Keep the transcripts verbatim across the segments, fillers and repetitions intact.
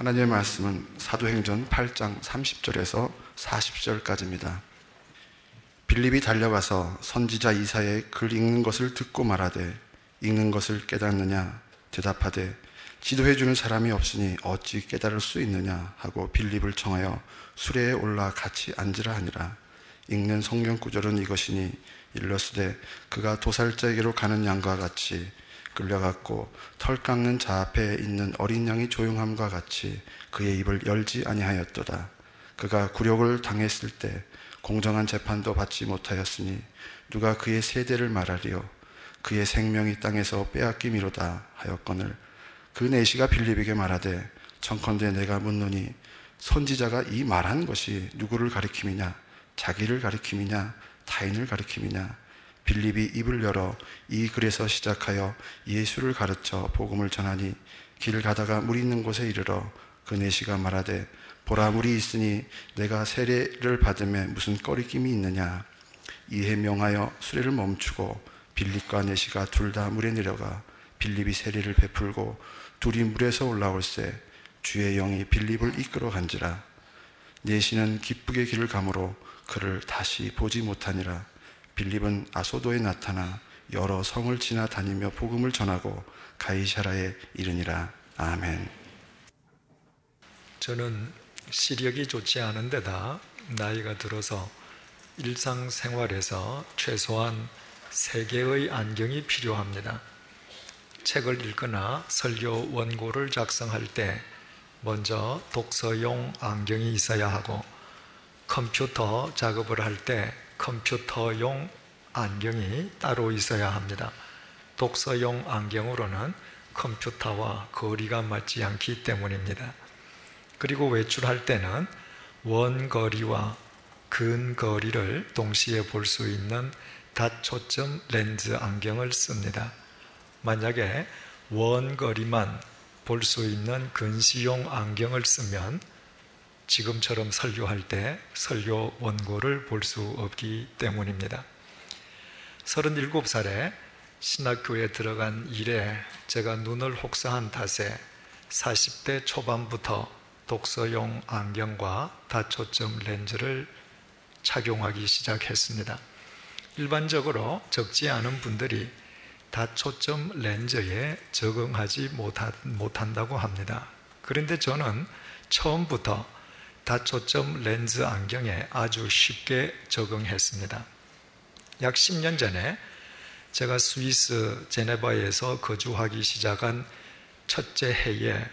하나님의 말씀은 사도행전 팔 장 삼십 절에서 사십 절까지입니다. 빌립이 달려가서 선지자 이사야의 글 읽는 것을 듣고 말하되 읽는 것을 깨닫느냐 대답하되 지도해주는 사람이 없으니 어찌 깨달을 수 있느냐 하고 빌립을 청하여 수레에 올라 같이 앉으라 하니라. 읽는 성경 구절은 이것이니 일러스되 그가 도살자에게로 가는 양과 같이 끌려갔고 털 깎는 자 앞에 있는 어린 양이 조용함과 같이 그의 입을 열지 아니하였도다. 그가 굴욕을 당했을 때 공정한 재판도 받지 못하였으니 누가 그의 세대를 말하리요. 그의 생명이 땅에서 빼앗김이로다 하였거늘 그 내시가 빌립에게 말하되 청컨대 내가 묻노니 선지자가 이 말한 것이 누구를 가리킴이냐 자기를 가리킴이냐 타인을 가리킴이냐. 빌립이 입을 열어 이 글에서 시작하여 예수를 가르쳐 복음을 전하니 길 가다가 물 있는 곳에 이르러 그 내시가 말하되 보라 물이 있으니 내가 세례를 받음에 무슨 꺼리낌이 있느냐. 이에 명하여 수레를 멈추고 빌립과 내시가 둘 다 물에 내려가 빌립이 세례를 베풀고 둘이 물에서 올라올새 주의 영이 빌립을 이끌어 간지라. 내시는 기쁘게 길을 가므로 그를 다시 보지 못하니라. 빌립은 아소도에 나타나 여러 성을 지나다니며 복음을 전하고 가이사라에 이르니라. 아멘. 저는 시력이 좋지 않은 데다 나이가 들어서 일상생활에서 최소한 세 개의 안경이 필요합니다. 책을 읽거나 설교 원고를 작성할 때 먼저 독서용 안경이 있어야 하고 컴퓨터 작업을 할 때 컴퓨터용 안경이 따로 있어야 합니다. 독서용 안경으로는 컴퓨터와 거리가 맞지 않기 때문입니다. 그리고 외출할 때는 원거리와 근거리를 동시에 볼 수 있는 다초점 렌즈 안경을 씁니다. 만약에 원거리만 볼 수 있는 근시용 안경을 쓰면 지금처럼 설교할 때 설교 원고를 볼 수 없기 때문입니다. 서른일곱 살에 신학교에 들어간 이래 제가 눈을 혹사한 탓에 사십 대 초반부터 독서용 안경과 다초점 렌즈를 착용하기 시작했습니다. 일반적으로 적지 않은 분들이 다초점 렌즈에 적응하지 못한다고 합니다. 그런데 저는 처음부터 다초점 렌즈 안경에 아주 쉽게 적응했습니다. 약 십 년 전에 제가 스위스 제네바에서 거주하기 시작한 첫째 해에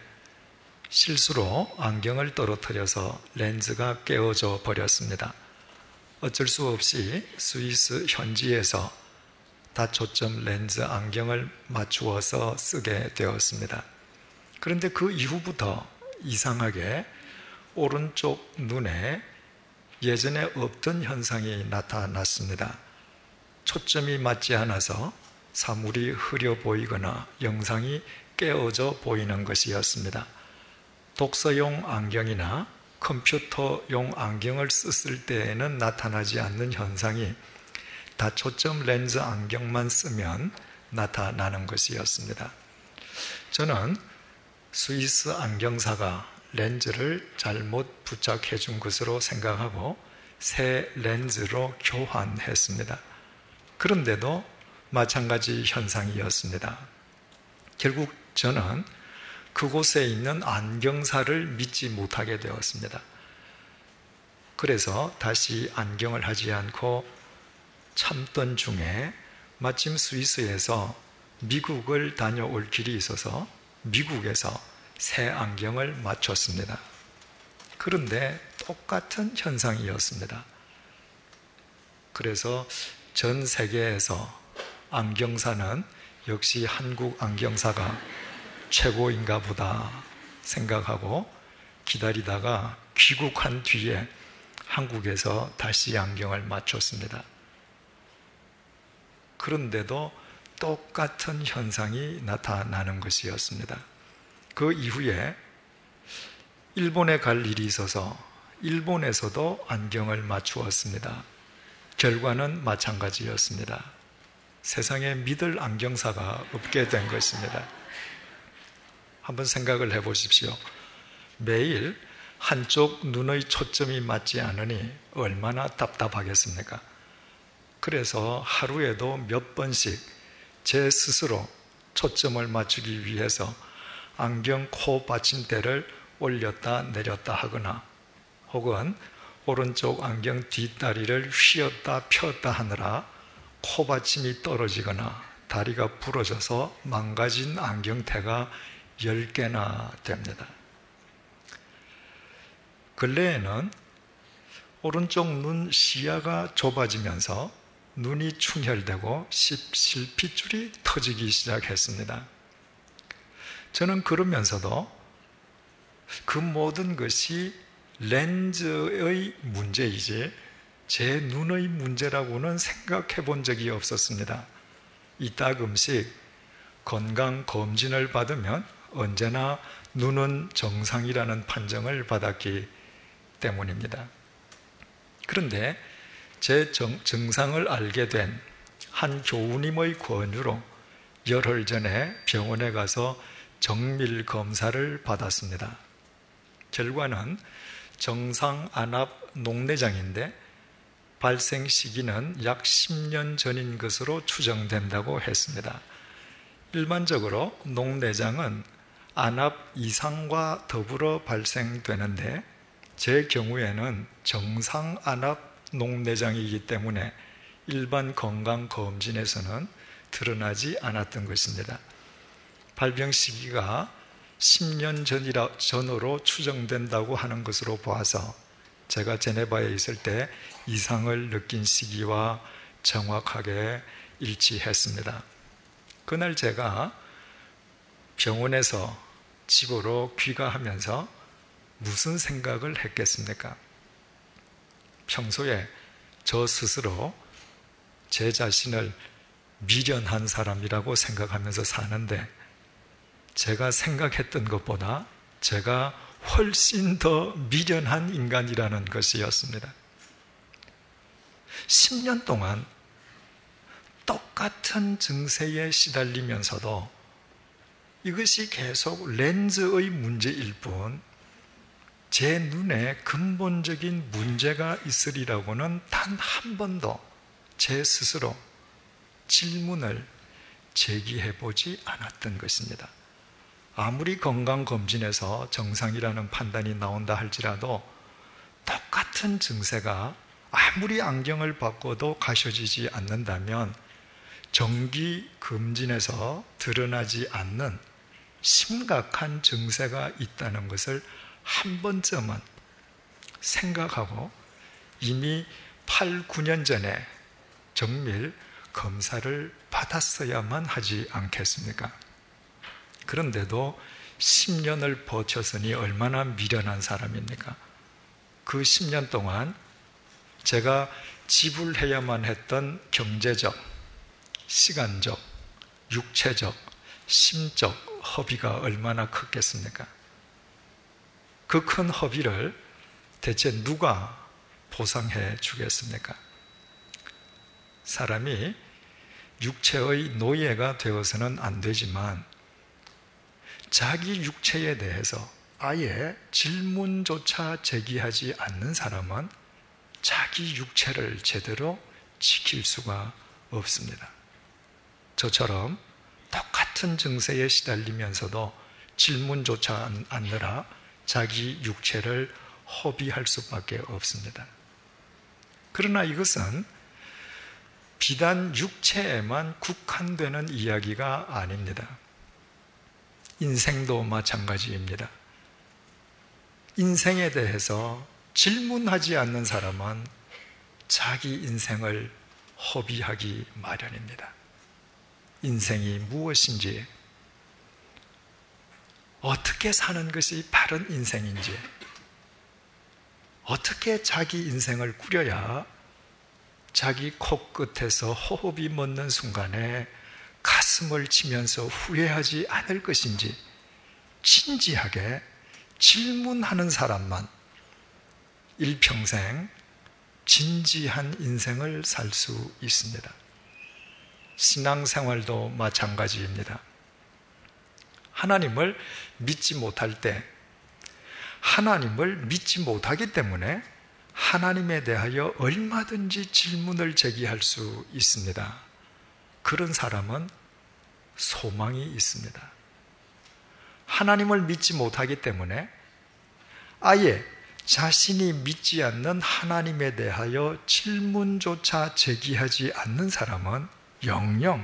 실수로 안경을 떨어뜨려서 렌즈가 깨어져 버렸습니다. 어쩔 수 없이 스위스 현지에서 다초점 렌즈 안경을 맞추어서 쓰게 되었습니다. 그런데 그 이후부터 이상하게 오른쪽 눈에 예전에 없던 현상이 나타났습니다. 초점이 맞지 않아서 사물이 흐려 보이거나 영상이 깨어져 보이는 것이었습니다. 독서용 안경이나 컴퓨터용 안경을 썼을 때에는 나타나지 않는 현상이 다초점 렌즈 안경만 쓰면 나타나는 것이었습니다. 저는 스위스 안경사가 렌즈를 잘못 부착해 준 것으로 생각하고 새 렌즈로 교환했습니다. 그런데도 마찬가지 현상이었습니다. 결국 저는 그곳에 있는 안경사를 믿지 못하게 되었습니다. 그래서 다시 안경을 하지 않고 참던 중에 마침 스위스에서 미국을 다녀올 길이 있어서 미국에서 새 안경을 맞췄습니다. 그런데 똑같은 현상이었습니다. 그래서 전 세계에서 안경사는 역시 한국 안경사가 최고인가 보다 생각하고 기다리다가 귀국한 뒤에 한국에서 다시 안경을 맞췄습니다. 그런데도 똑같은 현상이 나타나는 것이었습니다. 그 이후에 일본에 갈 일이 있어서 일본에서도 안경을 맞추었습니다. 결과는 마찬가지였습니다. 세상에 믿을 안경사가 없게 된 것입니다. 한번 생각을 해보십시오. 매일 한쪽 눈의 초점이 맞지 않으니 얼마나 답답하겠습니까? 그래서 하루에도 몇 번씩 제 스스로 초점을 맞추기 위해서 안경 코 받침대를 올렸다 내렸다 하거나 혹은 오른쪽 안경 뒷다리를 휘었다 폈다 하느라 코 받침이 떨어지거나 다리가 부러져서 망가진 안경테가 열 개나 됩니다. 근래에는 오른쪽 눈 시야가 좁아지면서 눈이 충혈되고 실핏줄이 터지기 시작했습니다. 저는 그러면서도 그 모든 것이 렌즈의 문제이지 제 눈의 문제라고는 생각해 본 적이 없었습니다. 이따금씩 건강검진을 받으면 언제나 눈은 정상이라는 판정을 받았기 때문입니다. 그런데 제 정, 증상을 알게 된 한 교우님의 권유로 열흘 전에 병원에 가서 정밀 검사를 받았습니다. 결과는 정상 안압 녹내장인데 발생 시기는 약 십 년 전인 것으로 추정된다고 했습니다. 일반적으로 녹내장은 안압 이상과 더불어 발생되는데 제 경우에는 정상 안압 녹내장이기 때문에 일반 건강검진에서는 드러나지 않았던 것입니다. 발병 시기가 십 년 전이라, 전으로 추정된다고 하는 것으로 보아서 제가 제네바에 있을 때 이상을 느낀 시기와 정확하게 일치했습니다. 그날 제가 병원에서 집으로 귀가하면서 무슨 생각을 했겠습니까? 평소에 저 스스로 제 자신을 미련한 사람이라고 생각하면서 사는데 제가 생각했던 것보다 제가 훨씬 더 미련한 인간이라는 것이었습니다. 십 년 동안 똑같은 증세에 시달리면서도 이것이 계속 렌즈의 문제일 뿐 제 눈에 근본적인 문제가 있으리라고는 단 한 번도 제 스스로 질문을 제기해 보지 않았던 것입니다. 아무리 건강검진에서 정상이라는 판단이 나온다 할지라도 똑같은 증세가 아무리 안경을 바꿔도 가셔지지 않는다면 정기검진에서 드러나지 않는 심각한 증세가 있다는 것을 한 번쯤은 생각하고 이미 팔, 구 년 전에 정밀 검사를 받았어야만 하지 않겠습니까? 그런데도 십 년을 버텼으니 얼마나 미련한 사람입니까? 그 십 년 동안 제가 지불해야만 했던 경제적, 시간적, 육체적, 심적 허비가 얼마나 컸겠습니까? 그 큰 허비를 대체 누가 보상해 주겠습니까? 사람이 육체의 노예가 되어서는 안 되지만 자기 육체에 대해서 아예 질문조차 제기하지 않는 사람은 자기 육체를 제대로 지킬 수가 없습니다. 저처럼 똑같은 증세에 시달리면서도 질문조차 않느라 자기 육체를 허비할 수밖에 없습니다. 그러나 이것은 비단 육체에만 국한되는 이야기가 아닙니다. 인생도 마찬가지입니다. 인생에 대해서 질문하지 않는 사람은 자기 인생을 허비하기 마련입니다. 인생이 무엇인지, 어떻게 사는 것이 바른 인생인지, 어떻게 자기 인생을 꾸려야 자기 코끝에서 호흡이 멎는 순간에 가슴을 치면서 후회하지 않을 것인지 진지하게 질문하는 사람만 일평생 진지한 인생을 살 수 있습니다. 신앙생활도 마찬가지입니다. 하나님을 믿지 못할 때 하나님을 믿지 못하기 때문에 하나님에 대하여 얼마든지 질문을 제기할 수 있습니다. 그런 사람은 소망이 있습니다. 하나님을 믿지 못하기 때문에 아예 자신이 믿지 않는 하나님에 대하여 질문조차 제기하지 않는 사람은 영영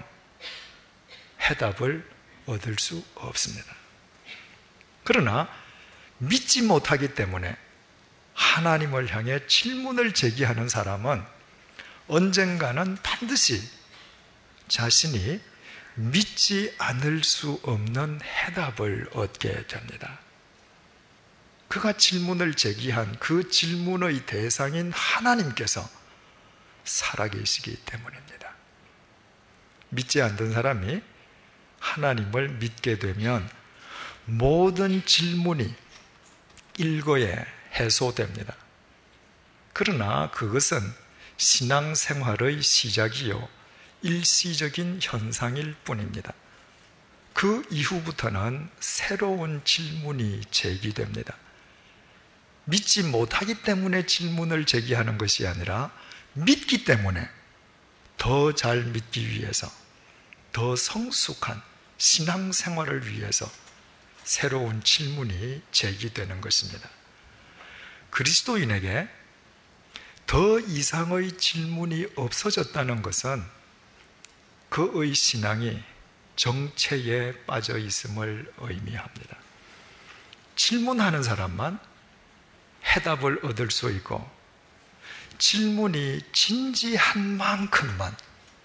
해답을 얻을 수 없습니다. 그러나 믿지 못하기 때문에 하나님을 향해 질문을 제기하는 사람은 언젠가는 반드시 자신이 믿지 않을 수 없는 해답을 얻게 됩니다. 그가 질문을 제기한 그 질문의 대상인 하나님께서 살아계시기 때문입니다. 믿지 않던 사람이 하나님을 믿게 되면 모든 질문이 일거에 해소됩니다. 그러나 그것은 신앙생활의 시작이요 일시적인 현상일 뿐입니다. 그 이후부터는 새로운 질문이 제기됩니다. 믿지 못하기 때문에 질문을 제기하는 것이 아니라 믿기 때문에 더 잘 믿기 위해서, 더 성숙한 신앙생활을 위해서 새로운 질문이 제기되는 것입니다. 그리스도인에게 더 이상의 질문이 없어졌다는 것은 그의 신앙이 정체에 빠져 있음을 의미합니다. 질문하는 사람만 해답을 얻을 수 있고 질문이 진지한 만큼만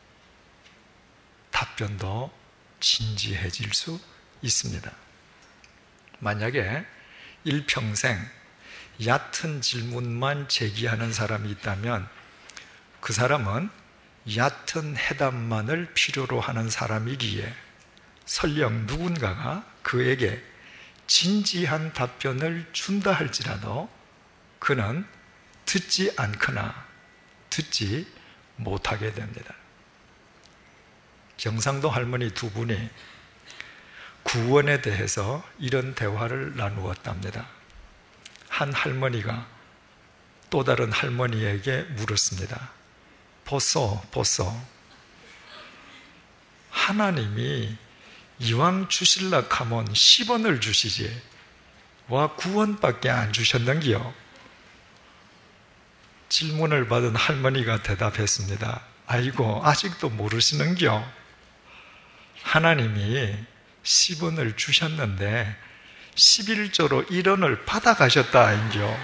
답변도 진지해질 수 있습니다. 만약에 일평생 얕은 질문만 제기하는 사람이 있다면 그 사람은 얕은 해답만을 필요로 하는 사람이기에 설령 누군가가 그에게 진지한 답변을 준다 할지라도 그는 듣지 않거나 듣지 못하게 됩니다. 경상도 할머니 두 분이 구원에 대해서 이런 대화를 나누었답니다. 한 할머니가 또 다른 할머니에게 물었습니다. 보소, 보소. 하나님이 이왕 주실라 하면 십 원을 주시지 와 구 원밖에 안 주셨는기요? 질문을 받은 할머니가 대답했습니다. 아이고, 아직도 모르시는겨? 하나님이 십 원을 주셨는데 십일조로 일 원을 받아가셨다 아닌겨?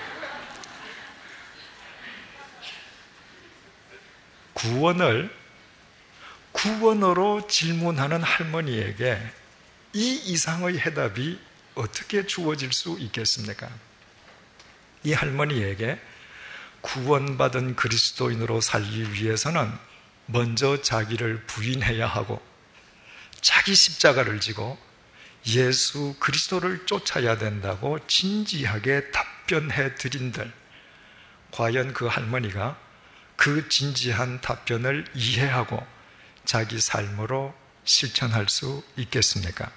구 원을 구 원으로 질문하는 할머니에게 이 이상의 해답이 어떻게 주어질 수 있겠습니까? 이 할머니에게 구원받은 그리스도인으로 살기 위해서는 먼저 자기를 부인해야 하고 자기 십자가를 지고 예수 그리스도를 쫓아야 된다고 진지하게 답변해 드린들 과연 그 할머니가 그 진지한 답변을 이해하고 자기 삶으로 실천할 수 있겠습니까?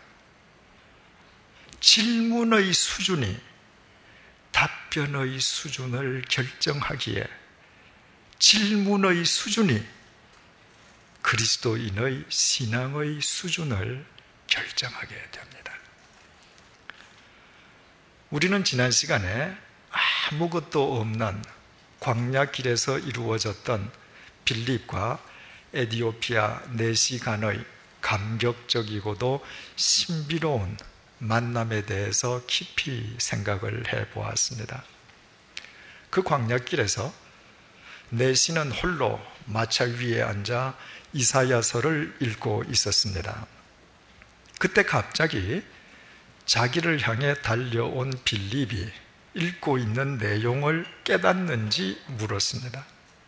질문의 수준이 답변의 수준을 결정하기에 질문의 수준이 그리스도인의 신앙의 수준을 결정하게 됩니다. 우리는 지난 시간에 아무것도 없는 광야길에서 이루어졌던 빌립과 에디오피아 내시 간의 감격적이고도 신비로운 만남에 대해서 깊이 생각을 해보았습니다. 그 광야길에서 내시는 홀로 마차 위에 앉아 이사야서를 읽고 있었습니다. 그때 갑자기 자기를 향해 달려온 빌립이 읽고 있는 내용을 깨닫는지 물었습니다.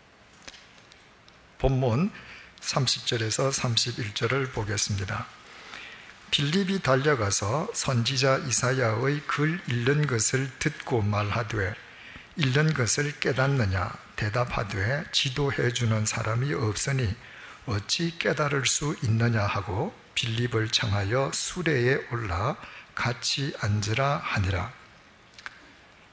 본문 삼십 절에서 삼십일 절을 보겠습니다. 빌립이 달려가서 선지자 이사야의 글 읽는 것을 듣고 말하되 읽는 것을 깨닫느냐? 대답하되 지도해 주는 사람이 없으니 어찌 깨달을 수 있느냐 하고 빌립을 청하여 수레에 올라 같이 앉으라 하니라.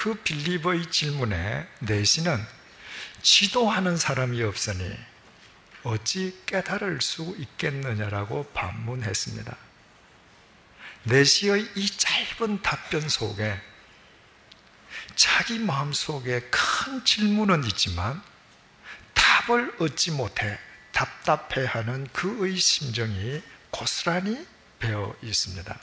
그 빌립의 질문에 내시는 지도하는 사람이 없으니 어찌 깨달을 수 있겠느냐라고 반문했습니다. 내시의 이 짧은 답변 속에 자기 마음속에 큰 질문은 있지만 답을 얻지 못해 답답해하는 그의 심정이 고스란히 배어 있습니다.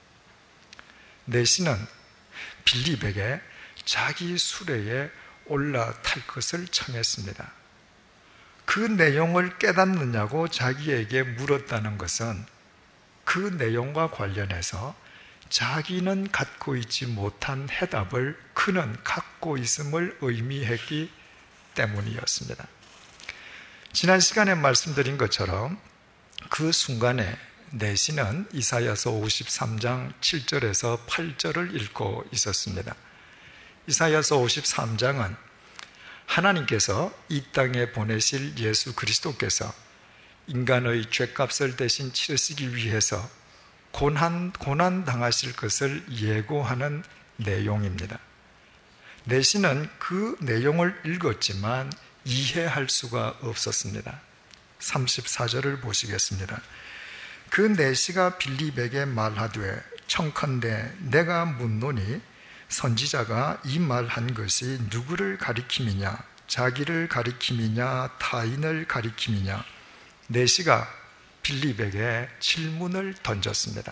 내시는 빌립에게 자기 수레에 올라탈 것을 청했습니다. 그 내용을 깨닫느냐고 자기에게 물었다는 것은 그 내용과 관련해서 자기는 갖고 있지 못한 해답을 그는 갖고 있음을 의미했기 때문이었습니다. 지난 시간에 말씀드린 것처럼 그 순간에 내시는 이사야서 오십삼 장 칠 절에서 팔 절을 읽고 있었습니다. 이사야서 오십삼 장은 하나님께서 이 땅에 보내실 예수 그리스도께서 인간의 죄값을 대신 치르시기 위해서 고난, 고난 당하실 것을 예고하는 내용입니다. 내시는 그 내용을 읽었지만 이해할 수가 없었습니다. 삼십사 절을 보시겠습니다. 그 내시가 빌립에게 말하되 청컨대 내가 묻노니 선지자가 이 말한 것이 누구를 가리킴이냐 자기를 가리킴이냐 타인을 가리킴이냐 내시가 빌립에게 질문을 던졌습니다.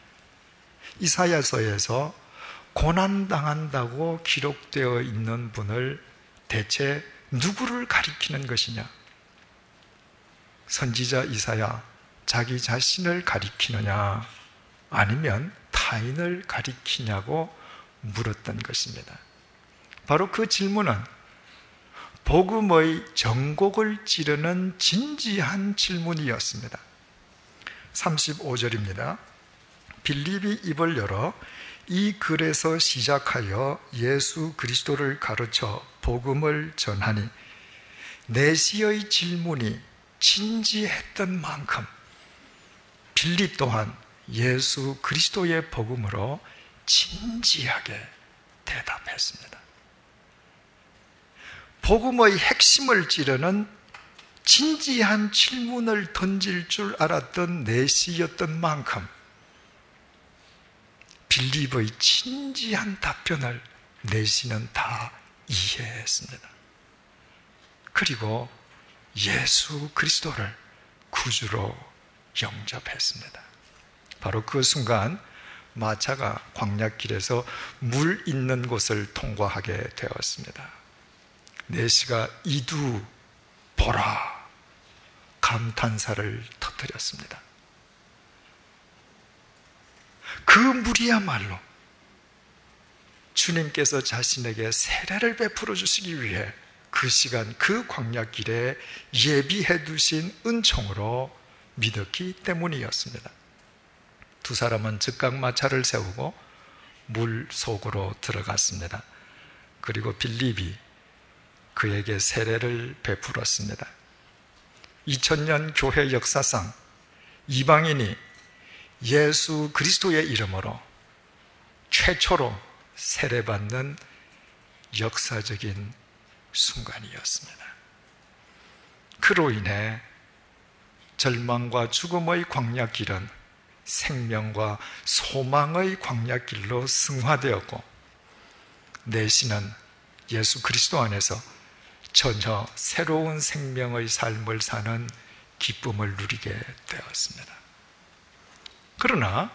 이사야서에서 고난당한다고 기록되어 있는 분을 대체 누구를 가리키는 것이냐? 선지자 이사야 자기 자신을 가리키느냐 아니면 타인을 가리키냐고 물었던 것입니다. 바로 그 질문은 복음의 정곡을 찌르는 진지한 질문이었습니다. 삼십오 절입니다. 빌립이 입을 열어 이 글에서 시작하여 예수 그리스도를 가르쳐 복음을 전하니 내시의 질문이 진지했던 만큼 빌립 또한 예수 그리스도의 복음으로 진지하게 대답했습니다. 복음의 핵심을 찌르는 진지한 질문을 던질 줄 알았던 내시였던 만큼 빌립의 진지한 답변을 내시는 다 이해했습니다. 그리고 예수 그리스도를 구주로 영접했습니다. 바로 그 순간 마차가 광야길에서 물 있는 곳을 통과하게 되었습니다. 내시가 이두 보라 감탄사를 터뜨렸습니다. 그 물이야말로 주님께서 자신에게 세례를 베풀어 주시기 위해 그 시간 그 광야길에 예비해 두신 은총으로 믿었기 때문이었습니다. 두 사람은 즉각 마차를 세우고 물 속으로 들어갔습니다. 그리고 빌립이 그에게 세례를 베풀었습니다. 이천 년 교회 역사상 이방인이 예수 그리스도의 이름으로 최초로 세례받는 역사적인 순간이었습니다. 그로 인해 절망과 죽음의 광야길은 생명과 소망의 광야길로 승화되었고 내시는 예수 그리스도 안에서 전혀 새로운 생명의 삶을 사는 기쁨을 누리게 되었습니다. 그러나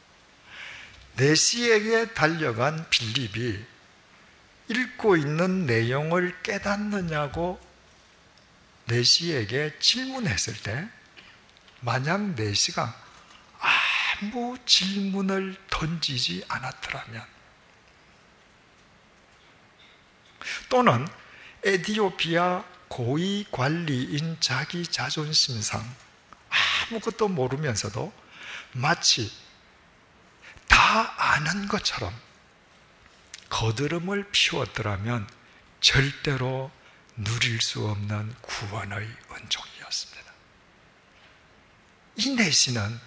내시에게 달려간 빌립이 읽고 있는 내용을 깨닫느냐고 내시에게 질문했을 때 만약 내시가 아무 질문을 던지지 않았더라면 또는 에티오피아 고위 관리인 자기 자존심상 아무것도 모르면서도 마치 다 아는 것처럼 거드름을 피웠더라면 절대로 누릴 수 없는 구원의 은총이었습니다. 이 내시는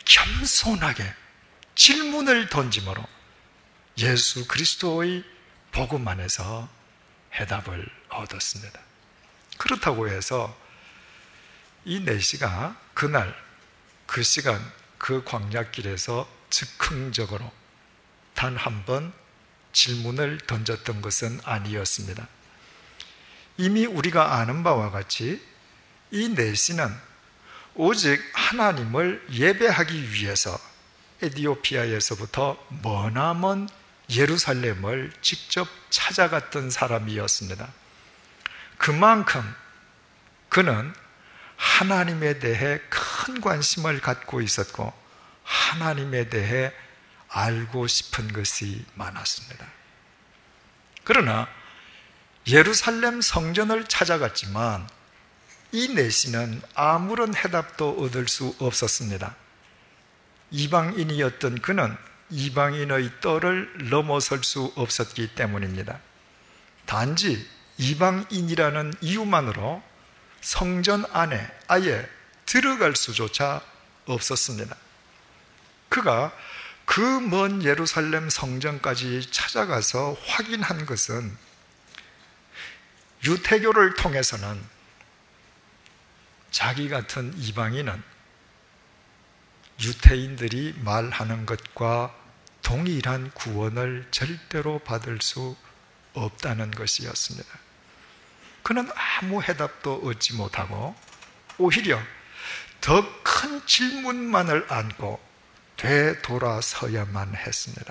겸손하게 질문을 던짐으로 예수 그리스도의 복음 안에서 해답을 얻었습니다. 그렇다고 해서 이 내시가 그날 그 시간 그 광야길에서 즉흥적으로 단 한 번 질문을 던졌던 것은 아니었습니다. 이미 우리가 아는 바와 같이 이 내시는 오직 하나님을 예배하기 위해서 에디오피아에서부터 머나먼 예루살렘을 직접 찾아갔던 사람이었습니다. 그만큼 그는 하나님에 대해 큰 관심을 갖고 있었고 하나님에 대해 알고 싶은 것이 많았습니다. 그러나 예루살렘 성전을 찾아갔지만 이 내시는 아무런 해답도 얻을 수 없었습니다. 이방인이었던 그는 이방인의 뜰을 넘어설 수 없었기 때문입니다. 단지 이방인이라는 이유만으로 성전 안에 아예 들어갈 수조차 없었습니다. 그가 그 먼 예루살렘 성전까지 찾아가서 확인한 것은 유태교를 통해서는 자기 같은 이방인은 유태인들이 말하는 것과 동일한 구원을 절대로 받을 수 없다는 것이었습니다. 그는 아무 해답도 얻지 못하고 오히려 더 큰 질문만을 안고 되돌아서야만 했습니다.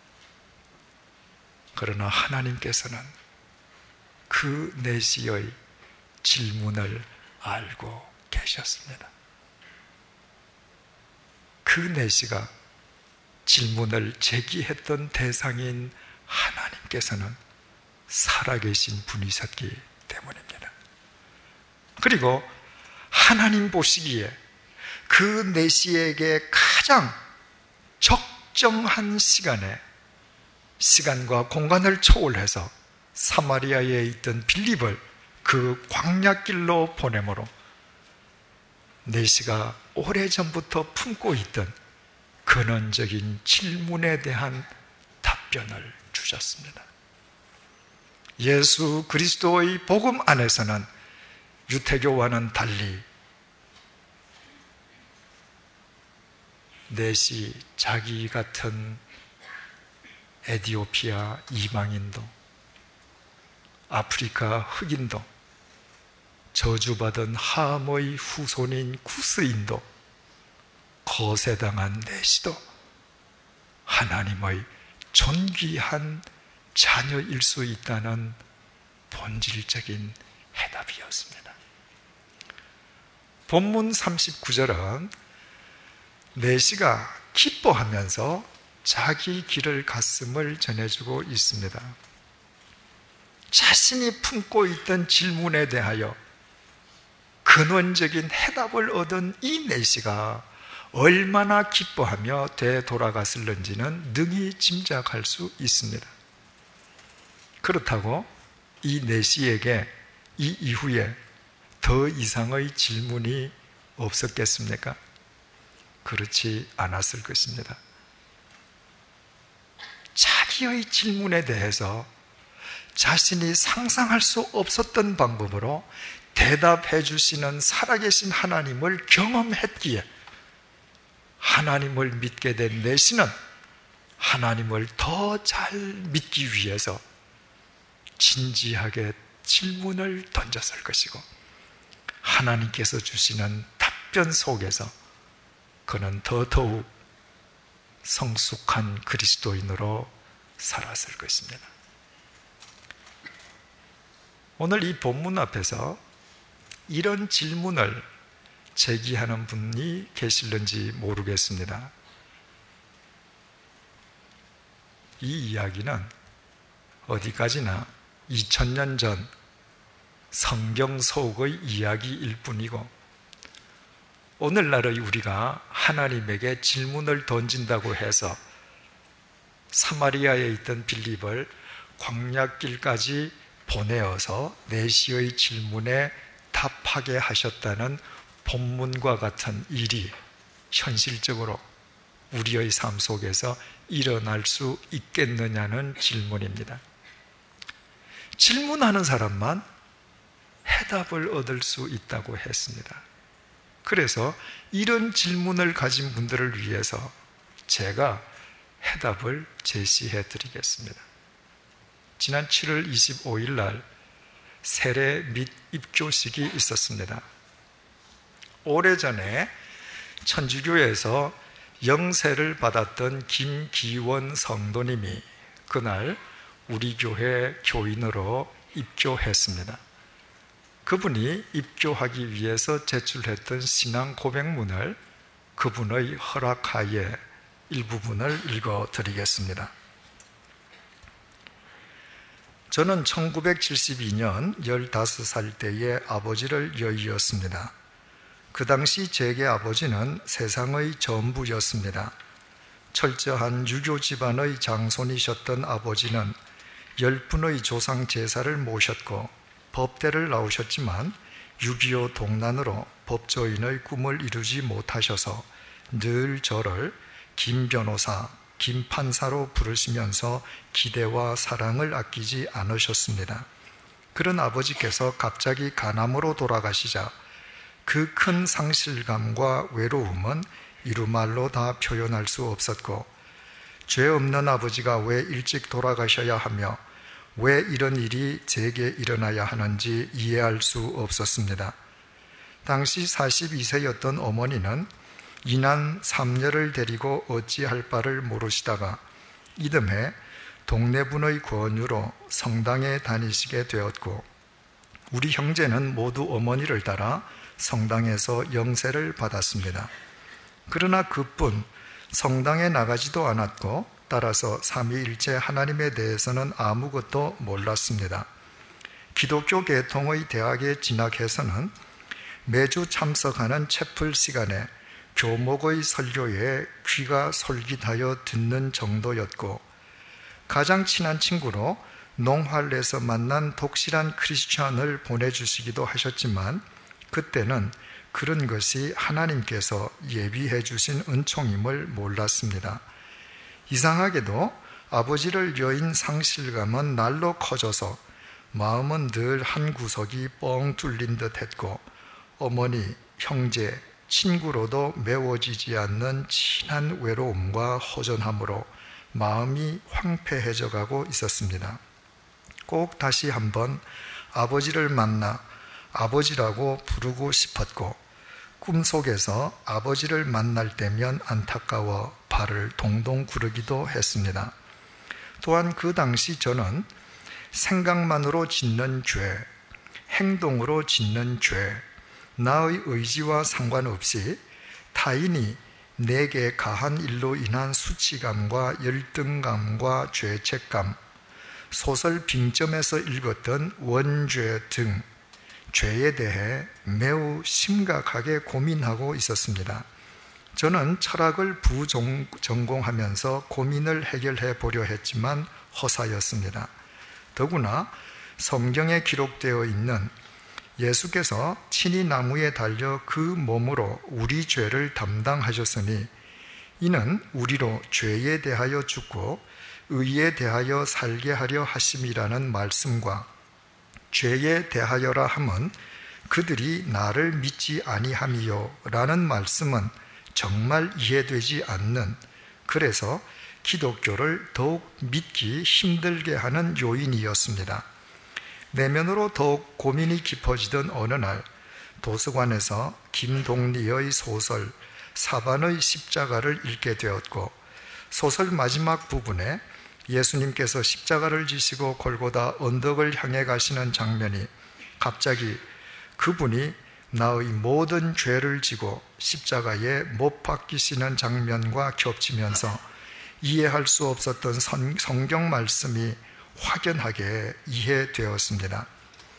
그러나 하나님께서는 그 내시의 질문을 알고 계셨습니다. 그 내시가 질문을 제기했던 대상인 하나님께서는 살아계신 분이셨기 때문입니다. 그리고 하나님 보시기에 그 내시에게 가장 적정한 시간에 시간과 공간을 초월해서 사마리아에 있던 빌립을 그 광야길로 보내므로 내시가 오래전부터 품고 있던 근원적인 질문에 대한 답변을 주셨습니다. 예수 그리스도의 복음 안에서는 유태교와는 달리 내시 자기 같은 에디오피아 이방인도 아프리카 흑인도 저주받은 함의 후손인 구스인도 거세당한 내시도 하나님의 존귀한 자녀일 수 있다는 본질적인 해답이었습니다. 본문 삼십구 절은 내시가 기뻐하면서 자기 길을 갔음을 전해주고 있습니다. 자신이 품고 있던 질문에 대하여 근원적인 해답을 얻은 이 내시가 얼마나 기뻐하며 되돌아갔을는지는 능히 짐작할 수 있습니다. 그렇다고 이 내시에게 이 이후에 더 이상의 질문이 없었겠습니까? 그렇지 않았을 것입니다. 자기의 질문에 대해서 자신이 상상할 수 없었던 방법으로 대답해 주시는 살아계신 하나님을 경험했기에 하나님을 믿게 된 내시는 하나님을 더 잘 믿기 위해서 진지하게 질문을 던졌을 것이고 하나님께서 주시는 답변 속에서 그는 더더욱 성숙한 그리스도인으로 살았을 것입니다. 오늘 이 본문 앞에서 이런 질문을 제기하는 분이 계실는지 모르겠습니다. 이 이야기는 어디까지나 이천 년 전 성경 속의 이야기일 뿐이고 오늘날의 우리가 하나님에게 질문을 던진다고 해서 사마리아에 있던 빌립을 광야길까지 보내어서 내시의 질문에 답하게 하셨다는 본문과 같은 일이 현실적으로 우리의 삶 속에서 일어날 수 있겠느냐는 질문입니다. 질문하는 사람만 해답을 얻을 수 있다고 했습니다. 그래서 이런 질문을 가진 분들을 위해서 제가 해답을 제시해 드리겠습니다. 지난 칠월 이십오일 날 세례 및 입교식이 있었습니다. 오래전에 천주교에서 영세를 받았던 김기원 성도님이 그날 우리 교회 교인으로 입교했습니다. 그분이 입교하기 위해서 제출했던 신앙 고백문을 그분의 허락하에 일부분을 읽어드리겠습니다. 저는 천구백칠십이 년 열다섯 살 때에 아버지를 여의었습니다. 그 당시 제게 아버지는 세상의 전부였습니다. 철저한 유교 집안의 장손이셨던 아버지는 열 분의 조상 제사를 모셨고 법대를 나오셨지만 육이오 동란으로 법조인의 꿈을 이루지 못하셔서 늘 저를 김 변호사, 김 판사로 부르시면서 기대와 사랑을 아끼지 않으셨습니다. 그런 아버지께서 갑자기 간암으로 돌아가시자 그 큰 상실감과 외로움은 이루말로 다 표현할 수 없었고, 죄 없는 아버지가 왜 일찍 돌아가셔야 하며 왜 이런 일이 제게 일어나야 하는지 이해할 수 없었습니다. 당시 사십이 세였던 어머니는 이난 삼녀를 데리고 어찌할 바를 모르시다가 이듬해 동네분의 권유로 성당에 다니시게 되었고, 우리 형제는 모두 어머니를 따라 성당에서 영세를 받았습니다. 그러나 그뿐 성당에 나가지도 않았고 따라서 삼위일체 하나님에 대해서는 아무것도 몰랐습니다. 기독교 계통의 대학에 진학해서는 매주 참석하는 채플 시간에 교목의 설교에 귀가 솔깃하여 듣는 정도였고, 가장 친한 친구로 농활에서 만난 독실한 크리스찬을 보내주시기도 하셨지만 그때는 그런 것이 하나님께서 예비해 주신 은총임을 몰랐습니다. 이상하게도 아버지를 여인 상실감은 날로 커져서 마음은 늘 한 구석이 뻥 뚫린 듯 했고, 어머니, 형제, 친구로도 메워지지 않는 진한 외로움과 허전함으로 마음이 황폐해져 가고 있었습니다. 꼭 다시 한번 아버지를 만나 아버지라고 부르고 싶었고, 꿈속에서 아버지를 만날 때면 안타까워 발을 동동 구르기도 했습니다. 또한 그 당시 저는 생각만으로 짓는 죄, 행동으로 짓는 죄, 나의 의지와 상관없이 타인이 내게 가한 일로 인한 수치감과 열등감과 죄책감, 소설 빙점에서 읽었던 원죄 등 죄에 대해 매우 심각하게 고민하고 있었습니다. 저는 철학을 부전공하면서 고민을 해결해 보려 했지만 허사였습니다. 더구나 성경에 기록되어 있는 예수께서 친히 나무에 달려 그 몸으로 우리 죄를 담당하셨으니 이는 우리로 죄에 대하여 죽고 의에 대하여 살게 하려 하심이라는 말씀과 죄에 대하여라 함은 그들이 나를 믿지 아니함이요 라는 말씀은 정말 이해되지 않는, 그래서 기독교를 더욱 믿기 힘들게 하는 요인이었습니다. 내면으로 더욱 고민이 깊어지던 어느 날 도서관에서 김동리의 소설 사반의 십자가를 읽게 되었고, 소설 마지막 부분에 예수님께서 십자가를 지시고 골고다 언덕을 향해 가시는 장면이 갑자기 그분이 나의 모든 죄를 지고 십자가에 못 박히시는 장면과 겹치면서 이해할 수 없었던 성경 말씀이 확연하게 이해되었습니다.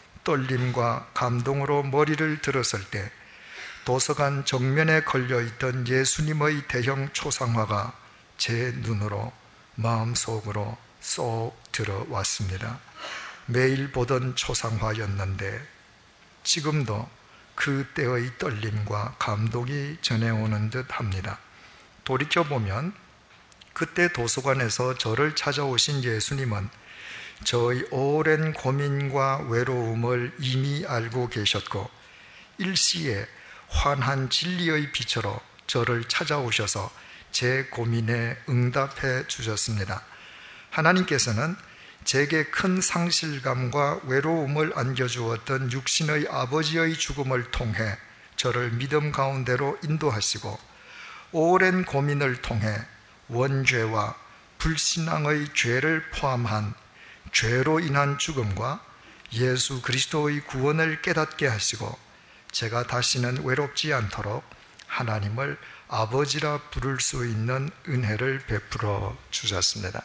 떨림과 감동으로 머리를 들었을 때 도서관 정면에 걸려있던 예수님의 대형 초상화가 제 눈으로 마음속으로 쏙 들어왔습니다. 매일 보던 초상화였는데 지금도 그때의 떨림과 감동이 전해오는 듯 합니다. 돌이켜보면 그때 도서관에서 저를 찾아오신 예수님은 저의 오랜 고민과 외로움을 이미 알고 계셨고 일시에 환한 진리의 빛으로 저를 찾아오셔서 제 고민에 응답해 주셨습니다. 하나님께서는 제게 큰 상실감과 외로움을 안겨주었던 육신의 아버지의 죽음을 통해 저를 믿음 가운데로 인도하시고 오랜 고민을 통해 원죄와 불신앙의 죄를 포함한 죄로 인한 죽음과 예수 그리스도의 구원을 깨닫게 하시고 제가 다시는 외롭지 않도록 하나님을 아버지라 부를 수 있는 은혜를 베풀어 주셨습니다.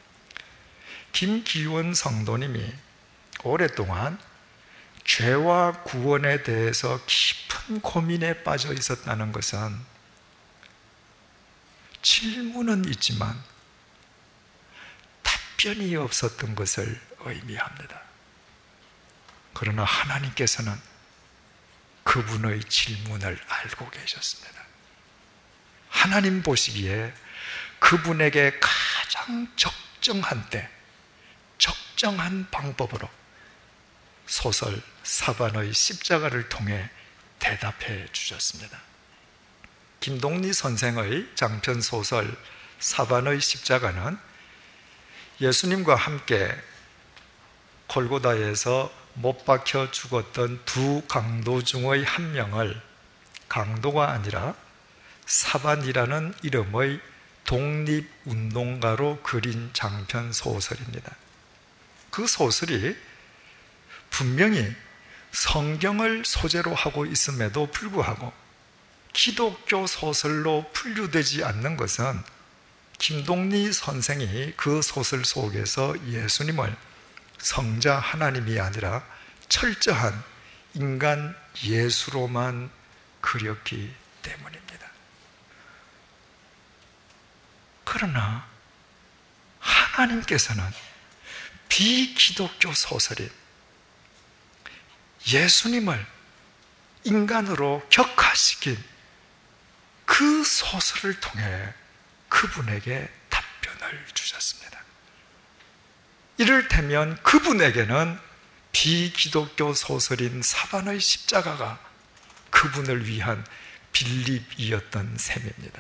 김기원 성도님이 오랫동안 죄와 구원에 대해서 깊은 고민에 빠져 있었다는 것은 질문은 있지만 답변이 없었던 것을 의미합니다. 그러나 하나님께서는 그분의 질문을 알고 계셨습니다. 하나님 보시기에 그분에게 가장 적정한 때, 적정한 방법으로 소설 사반의 십자가를 통해 대답해 주셨습니다. 김동리 선생의 장편 소설 사반의 십자가는 예수님과 함께 골고다에서 못 박혀 죽었던 두 강도 중의 한 명을 강도가 아니라 사반이라는 이름의 독립운동가로 그린 장편 소설입니다. 그 소설이 분명히 성경을 소재로 하고 있음에도 불구하고 기독교 소설로 분류되지 않는 것은 김동리 선생이 그 소설 속에서 예수님을 성자 하나님이 아니라 철저한 인간 예수로만 그렸기 때문입니다. 그러나 하나님께서는 비기독교 소설인 예수님을 인간으로 격화시킨 그 소설을 통해 그분에게 답변을 주셨습니다. 이를테면 그분에게는 비기독교 소설인 사반의 십자가가 그분을 위한 빌립이었던 셈입니다.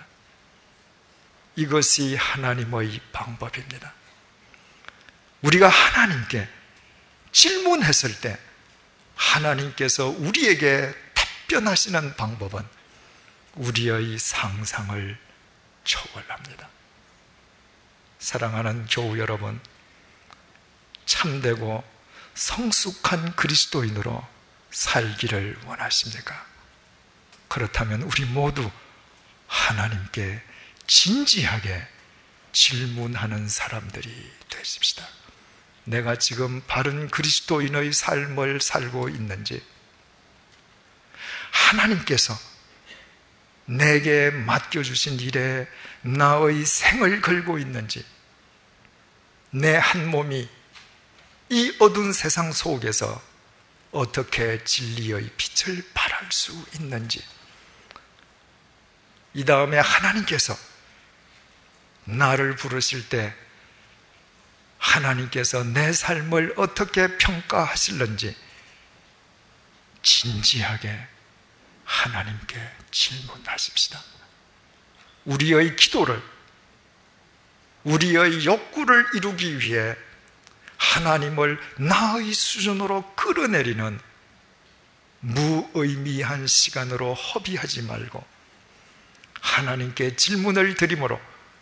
이것이 하나님의 방법입니다. 우리가 하나님께 질문했을 때 하나님께서 우리에게 답변하시는 방법은 우리의 상상을 초월합니다. 사랑하는 교우 여러분, 참되고 성숙한 그리스도인으로 살기를 원하십니까? 그렇다면 우리 모두 하나님께 진지하게 질문하는 사람들이 되십시다. 내가 지금 바른 그리스도인의 삶을 살고 있는지, 하나님께서 내게 맡겨주신 일에 나의 생을 걸고 있는지, 내 한 몸이 이 어두운 세상 속에서 어떻게 진리의 빛을 발할 수 있는지, 이 다음에 하나님께서 나를 부르실 때 하나님께서 내 삶을 어떻게 평가하실는지 진지하게 하나님께 질문하십시다. 우리의 기도를, 우리의 욕구를 이루기 위해 하나님을 나의 수준으로 끌어내리는 무의미한 시간으로 허비하지 말고 하나님께 질문을 드림으로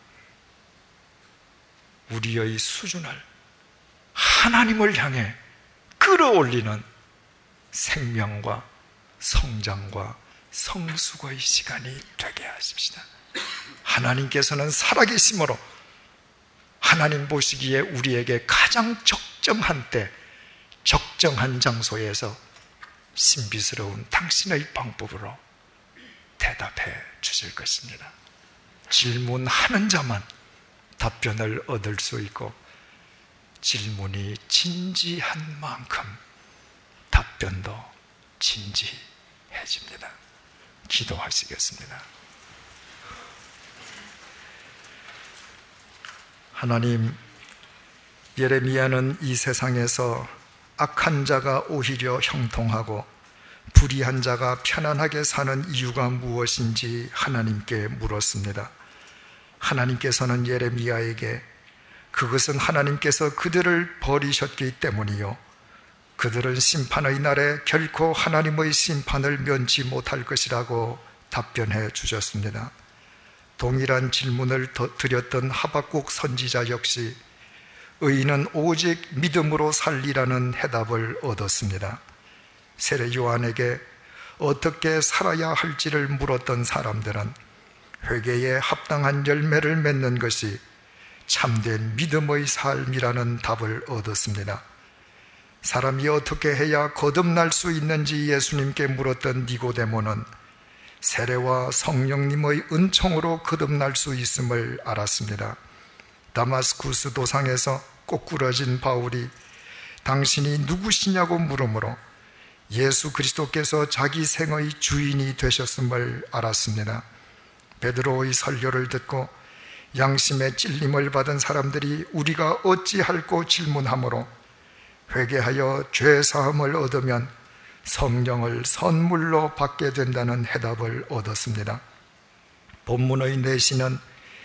우리의 수준을 하나님을 향해 끌어올리는 생명과 성장과 성숙의 시간이 되게 하십시다. 하나님께서는 살아계심으로 하나님 보시기에 우리에게 가장 적정한 때, 적정한 장소에서 신비스러운 당신의 방법으로 대답해 주실 것입니다. 질문하는 자만 답변을 얻을 수 있고, 질문이 진지한 만큼 답변도 진지해집니다. 기도하시겠습니다. 하나님, 예레미야는 이 세상에서 악한 자가 오히려 형통하고 불의한 자가 편안하게 사는 이유가 무엇인지 하나님께 물었습니다. 하나님께서는 예레미야에게 그것은 하나님께서 그들을 버리셨기 때문이요, 그들은 심판의 날에 결코 하나님의 심판을 면치 못할 것이라고 답변해 주셨습니다. 동일한 질문을 드렸던 하박국 선지자 역시 의인은 오직 믿음으로 살리라는 해답을 얻었습니다. 세례 요한에게 어떻게 살아야 할지를 물었던 사람들은 회개에 합당한 열매를 맺는 것이 참된 믿음의 삶이라는 답을 얻었습니다. 사람이 어떻게 해야 거듭날 수 있는지 예수님께 물었던 니고데모는 세례와 성령님의 은총으로 거듭날 수 있음을 알았습니다. 다마스쿠스 도상에서 꼬꾸러진 바울이 당신이 누구시냐고 물으므로 예수 그리스도께서 자기 생의 주인이 되셨음을 알았습니다. 베드로의 설교를 듣고 양심의 찔림을 받은 사람들이 우리가 어찌할꼬 질문하므로 회개하여 죄사함을 얻으면 성령을 선물로 받게 된다는 해답을 얻었습니다. 본문의 내시는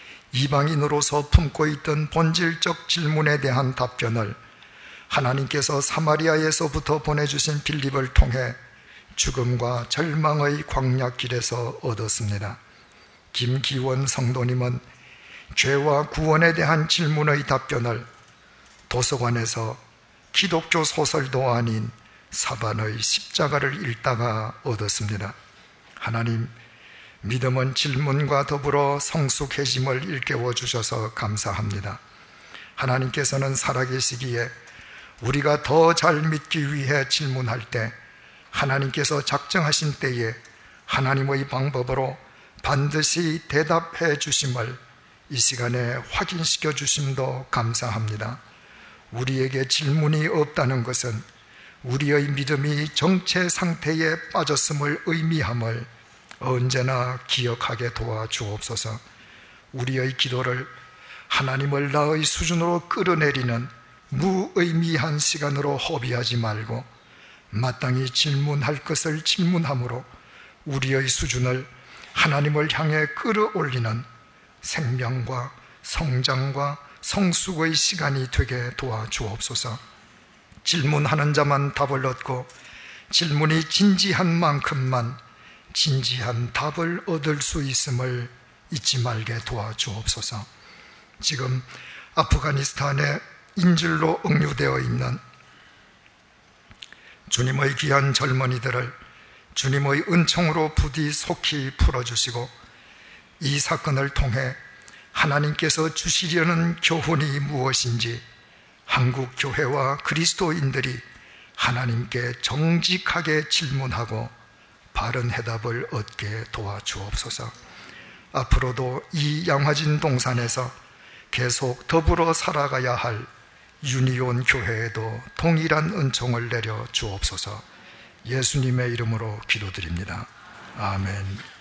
이방인으로서 품고 있던 본질적 질문에 대한 답변을 하나님께서 사마리아에서부터 보내주신 빌립을 통해 죽음과 절망의 광야길에서 얻었습니다. 김기원 성도님은 죄와 구원에 대한 질문의 답변을 도서관에서 기독교 소설도 아닌 사반의 십자가를 읽다가 얻었습니다. 하나님, 믿음은 질문과 더불어 성숙해짐을 일깨워 주셔서 감사합니다. 하나님께서는 살아계시기에 우리가 더 잘 믿기 위해 질문할 때 하나님께서 작정하신 때에 하나님의 방법으로 반드시 대답해 주심을 이 시간에 확인시켜 주심도 감사합니다. 우리에게 질문이 없다는 것은 우리의 믿음이 정체 상태에 빠졌음을 의미함을 언제나 기억하게 도와주옵소서. 우리의 기도를 하나님을 나의 수준으로 끌어내리는 무의미한 시간으로 허비하지 말고 마땅히 질문할 것을 질문함으로 우리의 수준을 하나님을 향해 끌어올리는 생명과 성장과 성숙의 시간이 되게 도와주옵소서. 질문하는 자만 답을 얻고 질문이 진지한 만큼만 진지한 답을 얻을 수 있음을 잊지 말게 도와주옵소서. 지금 아프가니스탄에 인질로 억류되어 있는 주님의 귀한 젊은이들을 주님의 은총으로 부디 속히 풀어주시고 이 사건을 통해 하나님께서 주시려는 교훈이 무엇인지 한국 교회와 그리스도인들이 하나님께 정직하게 질문하고 바른 해답을 얻게 도와주옵소서. 앞으로도 이 양화진 동산에서 계속 더불어 살아가야 할 유니온 교회에도 동일한 은총을 내려 주옵소서. 예수님의 이름으로 기도드립니다. 아멘.